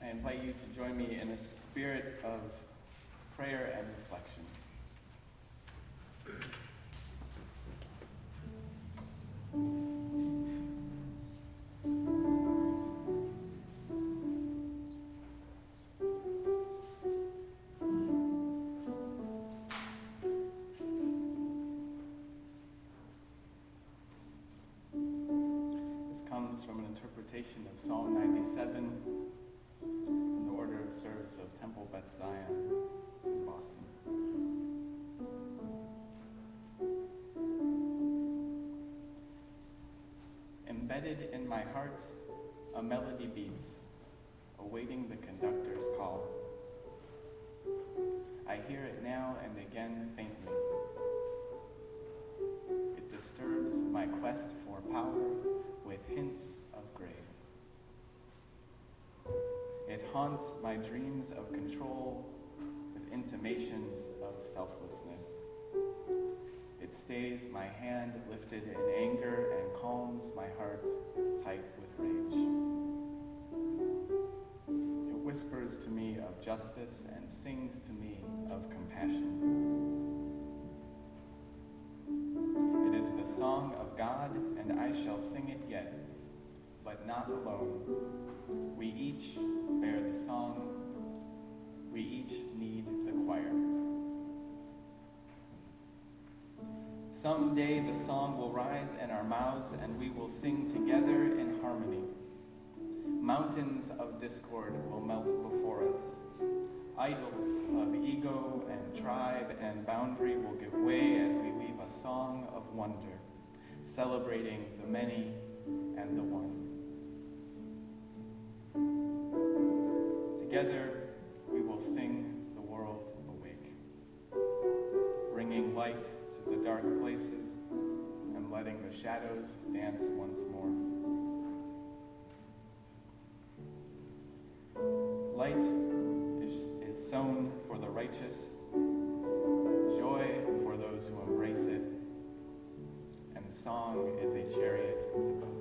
invite you to join me in a spirit of prayer and reflection. Interpretation of Psalm 97 in the order of service of Temple Beth Zion in Boston. Embedded in my heart, a melody beats, awaiting the conductor's call. I hear it now and again faintly. It disturbs my quest for power with hints of grace. It haunts my dreams of control with intimations of selflessness. It stays my hand lifted in anger and calms my heart tight with rage. It whispers to me of justice and sings to me of compassion. It is the song of God, and I shall sing it yet, but not alone. We each bear the song. We each need the choir. Someday the song will rise in our mouths and we will sing together in harmony. Mountains of discord will melt before us. Idols of ego and tribe and boundary will give way as we weave a song of wonder, celebrating the many and the one. Together, we will sing the world awake, bringing light to the dark places and letting the shadows dance once more. Light is sown for the righteous, joy for those who embrace it, and song is a chariot to both.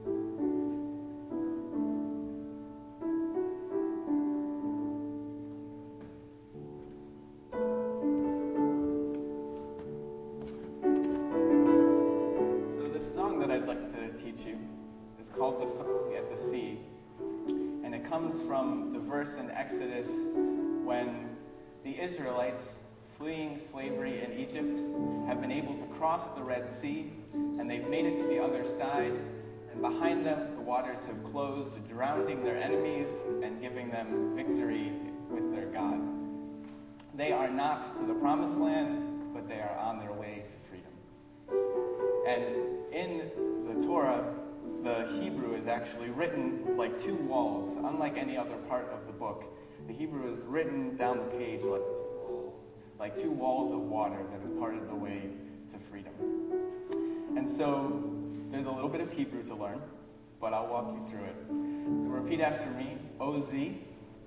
Called The Song at the Sea, and it comes from the verse in Exodus when the Israelites fleeing slavery in Egypt have been able to cross the Red Sea, and they've made it to the other side, and behind them the waters have closed, drowning their enemies and giving them victory with their God. They are not to the promised land, but they are on their way to freedom. And in the Torah, the Hebrew is actually written like two walls. Unlike any other part of the book, the Hebrew is written down the page like two walls of water that have parted the way to freedom. And so there's a little bit of Hebrew to learn, but I'll walk you through it. So repeat after me. Ozi,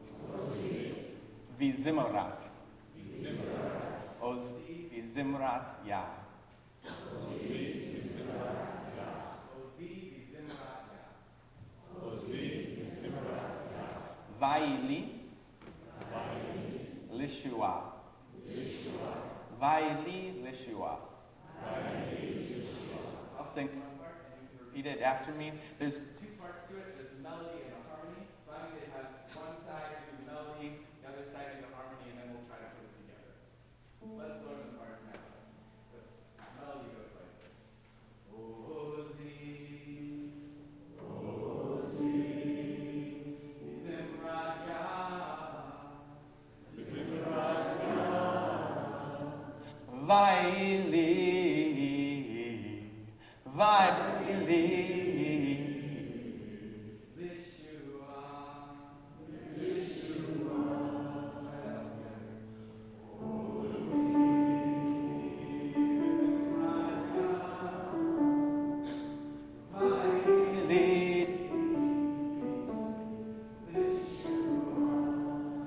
vizimrat. Ozi, vizimrat, ya. Vaili, Lishua. Vaili, Lishua. I'll sing one part and you can repeat it after me. There's two parts to it. There's a melody and a harmony. So I'm going to have one side do the melody, the other side do the harmony, and then we'll try to put it together. Let's learn the parts now. The melody goes like this. Ozi. Vaili, Vaili, Lishua, Lishua,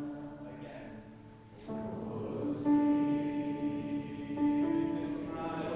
Vaili, Lishua, again.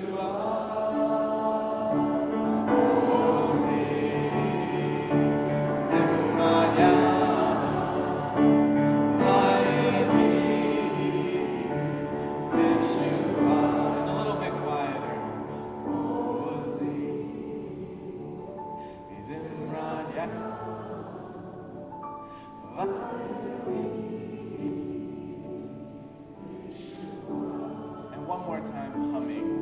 And one more time, humming.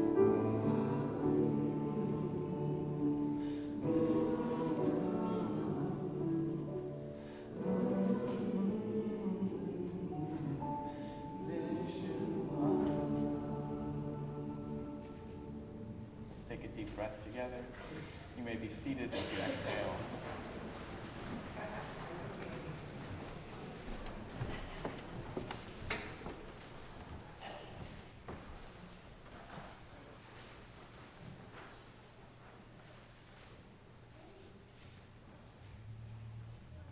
Take a deep breath together. You may be seated as you exhale.